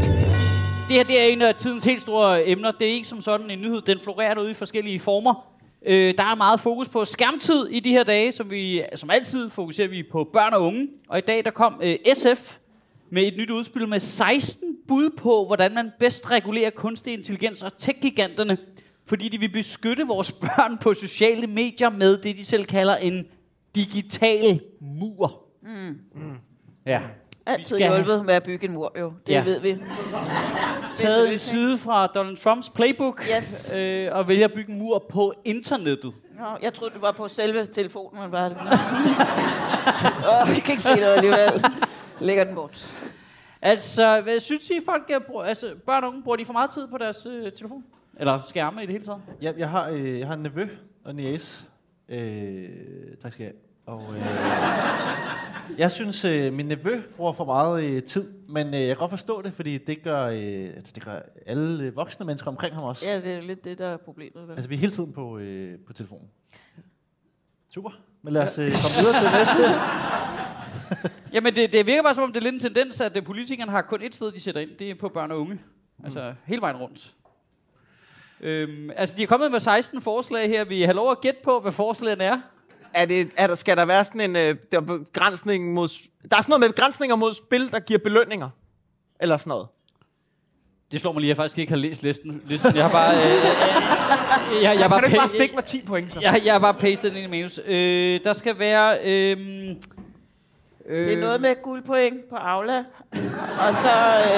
Det her det er en af tidens helt store emner. Det er ikke som sådan en nyhed. Den florerer derude i forskellige former. Der er meget fokus på skærmtid i de her dage, som altid fokuserer vi på børn og unge. Og i dag der kom SF med et nyt udspil med 16 bud på, hvordan man bedst regulerer kunstig intelligens og tech-giganterne, fordi de vil beskytte vores børn på sociale medier med det, de selv kalder en digital mur. Ja. Altid hjulpet med at bygge en mur, jo. Det ved vi. Taget en side fra Donald Trumps playbook, Yes. og vælger at bygge en mur på internettet. Nå, jeg troede, det var på selve telefonen, men bare sådan. Jeg kan ikke se noget alligevel. Lægger den bort. Altså, hvad synes I, børn og unge, bruger de for meget tid på deres telefon? Eller skærme i det hele taget? Ja, jeg har en nevø og en niece. Tak skal jeg have. Og jeg synes, min nevø bruger for meget tid, men jeg kan godt forstå det, fordi det gør alle voksne mennesker omkring ham også. Ja, det er lidt det, der er problemet. Vel? Altså, vi er hele tiden på telefonen. Super. Men lad os komme videre til næste. Jamen, det virker bare som om, det er lidt en tendens, at politikerne har kun et sted, de sætter ind. Det er på børn og unge. Altså, hele vejen rundt. Altså, de er kommet med 16 forslag her. Vi har lov at gætte på, hvad forslagene er. Skal der være sådan en begrænsning mod... Der er sådan noget med begrænsninger mod spil, der giver belønninger? Eller sådan noget? Det slår mig lige, at jeg faktisk ikke har læst listen. Jeg har bare... kan du ikke bare stikke mig 10 point, så? Jeg har bare pastet den ind i manus. Der skal være... det er noget med guldpoint på Aula. Og så...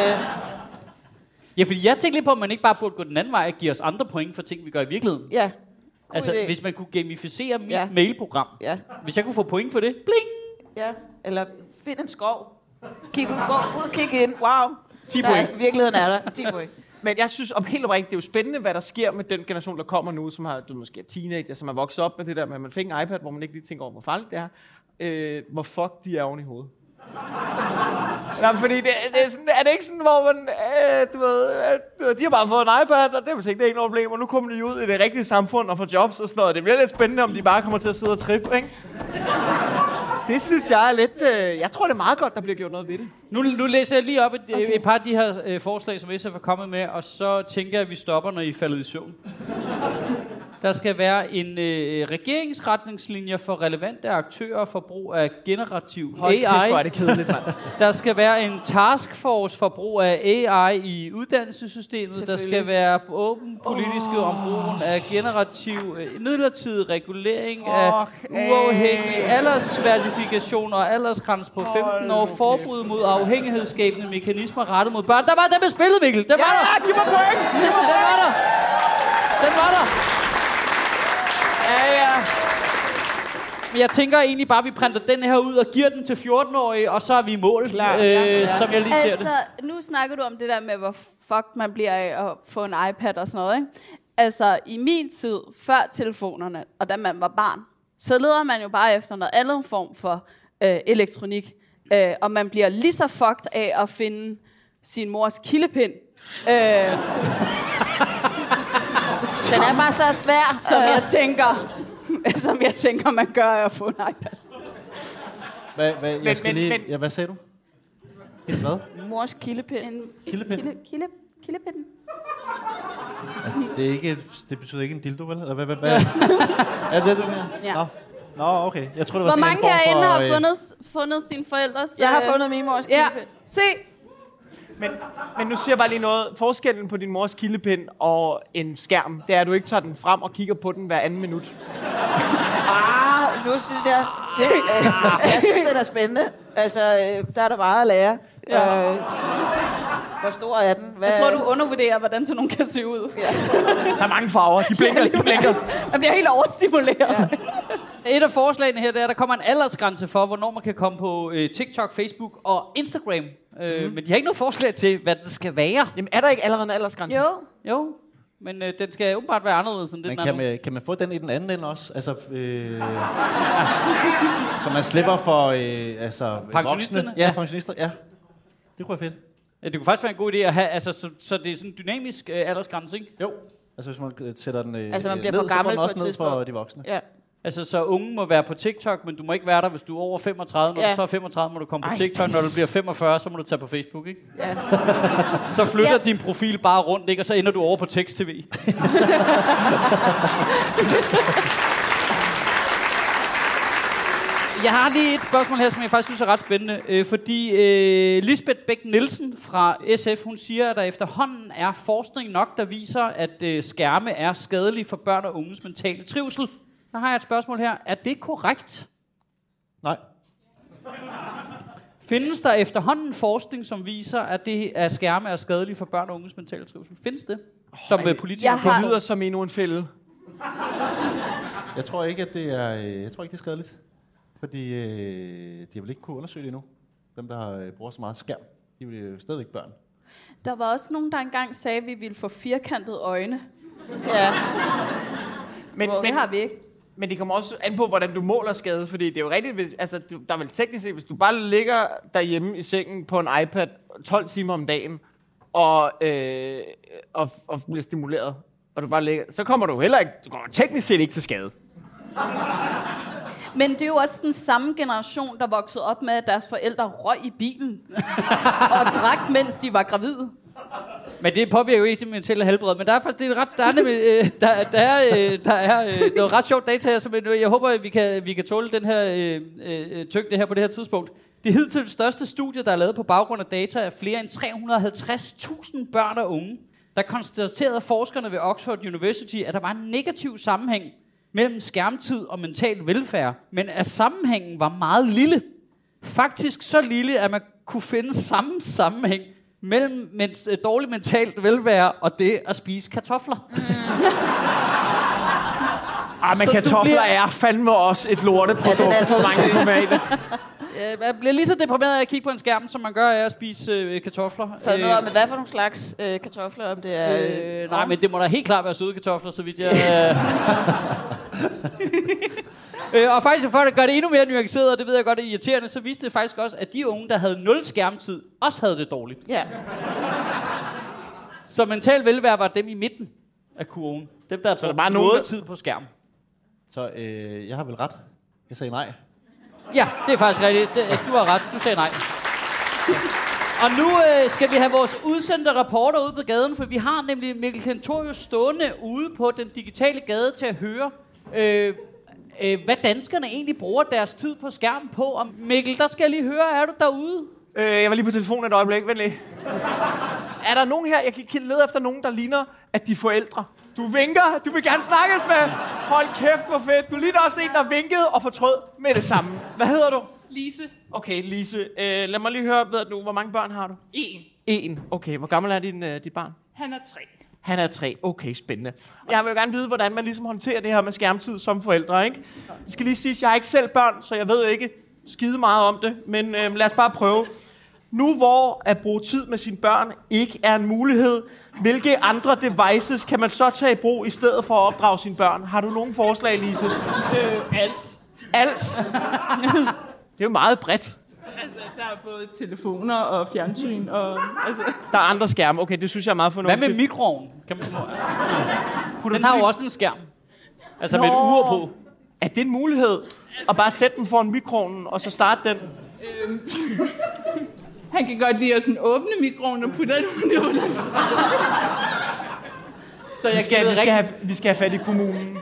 Ja, fordi jeg tænkte lidt på, at man ikke bare burde gå den anden vej og give os andre point for ting, vi gør i virkeligheden. Ja. Altså, idé. hvis man kunne gamificere mit mailprogram. Ja. Hvis jeg kunne få point for det. Bling! Ja, eller find en skov. Kig ind. Wow. 10 point. Virkeligheden er der. 10 point. Men jeg synes om helt oprigtigt, det er jo spændende, hvad der sker med den generation, der kommer nu, som har måske er teenager, som er vokset op med det der med, at man fik en iPad, hvor man ikke lige tænker over, hvor farligt det er. Hvor fuck de er oven i hovedet. Nå, fordi det er, sådan, er det ikke sådan, hvor man, de har bare fået en iPad, og det er ikke noget problem, og nu kommer de ud i det rigtige samfund og får jobs og sådan noget. Det bliver lidt spændende, om de bare kommer til at sidde og trippe, ikke? Det synes jeg er lidt... jeg tror, det er meget godt, der bliver gjort noget ved det. Nu læser jeg lige op et par af de her forslag, som SF er kommet med, og så tænker jeg, at vi stopper, når I er faldet i søvn. Der skal være en regeringsretningslinje for relevante aktører for brug af generativ AI. Kæft, hvor er det kedeligt, mand. Der skal være en taskforce for brug af AI i uddannelsessystemet. Der skal være åben politiske om brugen af generativ midlertidig regulering af uafhængig aldersverifikation og aldersgrænse på 15 år. Forbud mod afhængighedsskabende mekanismer rettet mod børn. Der var den med spillet, Mikkel. Den var der. Giv mig point! Den var der. Ja. Men jeg tænker egentlig bare, at vi printer den her ud og giver den til 14-årige, og så er vi i mål, som jeg lige ser det. Nu snakker du om det der med, hvor fuck man bliver af at få en iPad og sådan noget, ikke? Altså, i min tid, før telefonerne, og da man var barn, så leder man jo bare efter noget andet form for elektronik. Og man bliver lige så fucked af at finde sin mors kildepind. Den er bare så svær, som jeg tænker, man gør af at få en iPad. Hvad sagde du? Hvad? Mors kildepind. Kildepind? Kildepinden. Altså, det betyder ikke en dildo, vel? Eller hvad? Er det du mener? Ja. Nå, okay. Jeg tror det var hvor sådan mange herinde har for, fundet sine forældres... Jeg har fundet min mors kildepind. Ja, se. Men nu siger jeg bare lige noget. Forskellen på din mors kildepind og en skærm, det er, at du ikke tager den frem og kigger på den hver anden minut. Nu synes jeg... jeg synes, det er spændende. Altså, der er der meget at lære. Ja. Hvor stor er den? Jeg tror, du undervurderer, hvordan sådan nogen kan se ud. Ja. Der er mange farver. De blinker. Jeg bliver helt overstimuleret. Ja. Et af forslagene her, det er, at der kommer en aldersgrænse for, hvornår man kan komme på TikTok, Facebook og Instagram. Men de har ikke noget forslag til, hvad det skal være. Jamen, er der ikke allerede en aldersgrænse? Jo. Men den skal åbenbart være anderledes end den anden. Kan man få den i den anden ende også? Altså, så man slipper for pensionisterne? Ja, pensionister. Ja, det kunne være fedt. Ja, det kunne faktisk være en god idé at have, altså, så det er sådan en dynamisk aldersgrænse, ikke? Jo, altså hvis man sætter den altså man bliver ned, for gammel så kommer den også på et ned for de voksne. Ja. Altså, så unge må være på TikTok, men du må ikke være der, hvis du er over 35. Når du så er 35, må du komme på TikTok. Når du bliver 45, så må du tage på Facebook, ikke? Ja. Så flytter din profil bare rundt, ikke? Og så ender du over på tekst-tv. Jeg har lige et spørgsmål her, som jeg faktisk synes er ret spændende. Fordi Lisbeth Bech-Nielsen fra SF, hun siger, at der efterhånden er forskning nok, der viser, at skærme er skadelige for børn og unges mentale trivsel. Der har jeg et spørgsmål her. Er det korrekt? Nej. Findes der efterhånden forskning, som viser, at skærme er skadelige for børn og unges mentale trivsel? Findes det? Som politikere Det lyder som endnu en fælde. Jeg tror ikke, at det er skadeligt. Fordi de har vel ikke kunne undersøge det endnu. Dem, der bruger så meget skærm, de vil jo stadigvæk børn. Der var også nogen, der engang sagde, at vi ville få firkantede øjne. Ja. Men det har vi ikke. Men det kommer også an på, hvordan du måler skade, fordi det er jo rigtigt, altså der er vel teknisk set, hvis du bare ligger derhjemme i sengen på en iPad 12 timer om dagen, og bliver stimuleret, og du bare ligger, så kommer du heller ikke, du kommer teknisk set ikke til skade. Men det er jo også den samme generation, der voksede op med, at deres forældre røg i bilen og drak, mens de var gravide. Men det påvirker jo ikke mentale helbred. Men der er faktisk det er ret, der er noget ret sjovt data her, som jeg håber, at vi kan tåle den her tyngde her på det her tidspunkt. Det hidtil største studie, der er lavet på baggrund af data af flere end 350.000 børn og unge, der konstaterede forskerne ved Oxford University, at der var en negativ sammenhæng mellem skærmtid og mental velfærd, men at sammenhængen var meget lille. Faktisk så lille, at man kunne finde samme sammenhæng mellem dårlig mentalt velvære og det at spise kartofler. Men kartofler er fandme også et lorteprodukt for mange tomater. Man bliver lige så deprimeret af at kigge på en skærm, som man gør af at spise kartofler. Så noget om, hvad for nogle slags kartofler, om det er... Nej, men det må da helt klart være søde kartofler, så vidt jeg... Og faktisk, for at gøre det endnu mere nuanceret, og det ved jeg godt er irriterende, så viste det faktisk også, at de unge, der havde 0 skærmtid, også havde det dårligt. Ja. Så mental velvære var dem i midten af kurven. Dem, der tog noget tid på skærm. Så jeg har vel ret? Jeg sagde nej. Ja, det er faktisk rigtigt. Du har ret. Du sagde nej. Og nu skal vi have vores udsendte reporter ud på gaden, for vi har nemlig Mikkel Klintorius stående ude på den digitale gade til at høre, hvad danskerne egentlig bruger deres tid på skærm på. Og Mikkel, der skal jeg lige høre, er du derude? Jeg var lige på telefonen et øjeblik, venlig. Er der nogen her, jeg kan lede efter nogen, der ligner, at de er forældre? Du vinker, du vil gerne snakkes med. Hold kæft, hvor fedt. Du ligner også en, der vinkede og fortrød med det samme. Hvad hedder du? Lise. Okay, Lise. Lad mig lige høre, ved du, hvor mange børn har du? 1. Okay, hvor gammel er dit barn? Han er 3. Han er 3. Okay, spændende. Jeg vil jo gerne vide, hvordan man ligesom håndterer det her med skærmtid som forældre, ikke? Det skal lige siges, jeg har ikke selv børn, så jeg ved ikke skide meget om det. Men lad os bare prøve. Nu hvor at bruge tid med sine børn ikke er en mulighed, hvilke andre devices kan man så tage i brug i stedet for at opdrage sine børn? Har du nogen forslag, Lise? Alt. Alt? Det er jo meget bredt. Altså, der er både telefoner og fjernsyn og... Altså. Der er andre skærme. Okay, det synes jeg er meget fornuftigt. Hvad med mikroovnen? Den har jo også en skærm. Altså med et ur på. Er det en mulighed? At bare sætte den foran mikroovnen, og så starte den? Han kan godt lide at sådan åbne mikroovnen og putte den under. Så vi skal have fat i kommunen.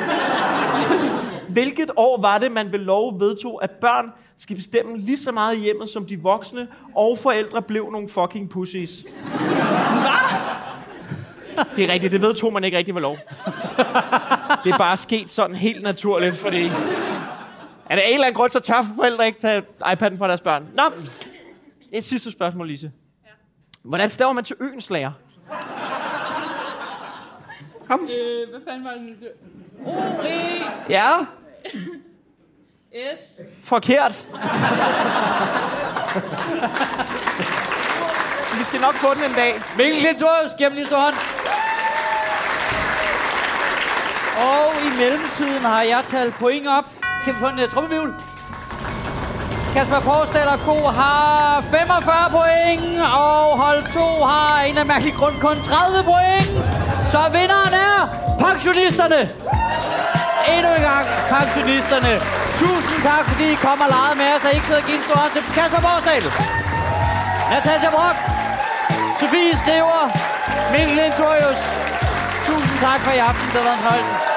Hvilket år var det, man ved lov vedtog, at børn skal bestemme lige så meget i hjemmet som de voksne, og forældre blev nogle fucking pussies? Hvad? Det er rigtigt, det vedtog man ikke rigtig ved lov. Det er bare sket sådan helt naturligt, fordi... Er der en eller anden grund, så tør forældre ikke tage iPad'en fra deres børn? Nå, et sidste spørgsmål, Lise. Ja. Hvordan staver man til Øenslager? Kom. Hvad fanden var det? O-E. Ja. S. Forkert. Vi skal nok få den en dag. Mikkel Klintorius, giv ham lige stor hånd. Og i mellemtiden har jeg talt point op. Kan vi få en trummevivl? Kasper Porsdal Co. har 45 point, og hold 2 har en af mærkelig grund kun 30 point. Så vinderen er pensionisterne. endnu en gang pensionisterne. Tusind tak, fordi I kom og legede med os, og ikke sidder og give en stor hånd til Kasper Borsdal. Natasha Brock. Sofie Skriver. Mikkel Intorius. Tusind tak for i aften. Det var en fornøjelse.